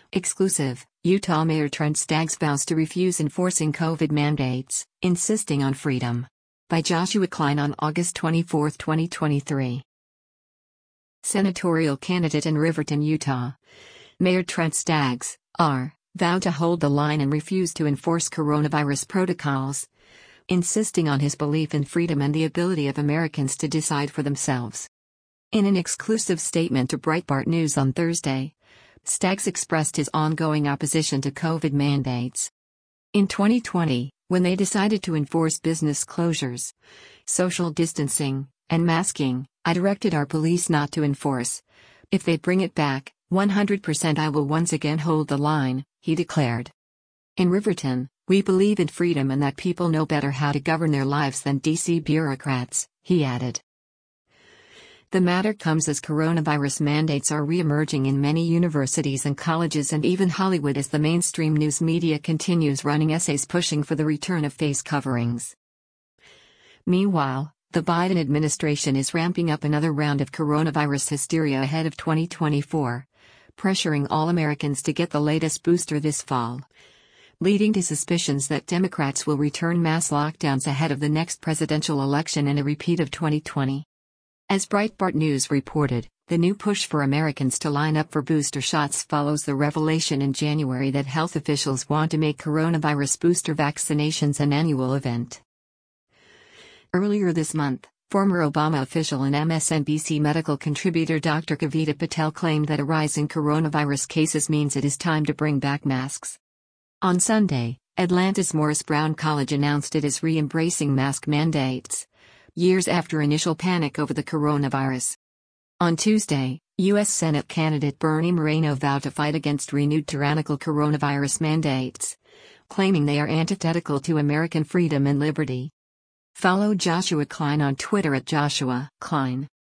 Exclusive, Utah Mayor Trent Staggs vows to refuse enforcing COVID mandates, insisting on freedom. By Joshua Klein on August 24, 2023. Senatorial candidate in Riverton, Utah. Mayor Trent Staggs, R., vowed to hold the line and refuse to enforce coronavirus protocols, insisting on his belief in freedom and the ability of Americans to decide for themselves. In an exclusive statement to Breitbart News on Thursday, Staggs expressed his ongoing opposition to COVID mandates. In 2020, when they decided to enforce business closures, social distancing, and masking, I directed our police not to enforce. If they bring it back, 100% I will once again hold the line, he declared. In Riverton, we believe in freedom and that people know better how to govern their lives than DC bureaucrats, he added. The matter comes as coronavirus mandates are re-emerging in many universities and colleges and even Hollywood as the mainstream news media continues running essays pushing for the return of face coverings. Meanwhile, the Biden administration is ramping up another round of coronavirus hysteria ahead of 2024, pressuring all Americans to get the latest booster this fall, leading to suspicions that Democrats will return mass lockdowns ahead of the next presidential election and a repeat of 2020. As Breitbart News reported, the new push for Americans to line up for booster shots follows the revelation in January that health officials want to make coronavirus booster vaccinations an annual event. Earlier this month, former Obama official and MSNBC medical contributor Dr. Kavita Patel claimed that a rise in coronavirus cases means it is time to bring back masks. On Sunday, Atlanta's Morris Brown College announced it is re-embracing mask mandates, years after initial panic over the coronavirus. On Tuesday, U.S. Senate candidate Bernie Moreno vowed to fight against renewed tyrannical coronavirus mandates, claiming they are antithetical to American freedom and liberty. Follow Joshua Klein on Twitter at Joshua Klein.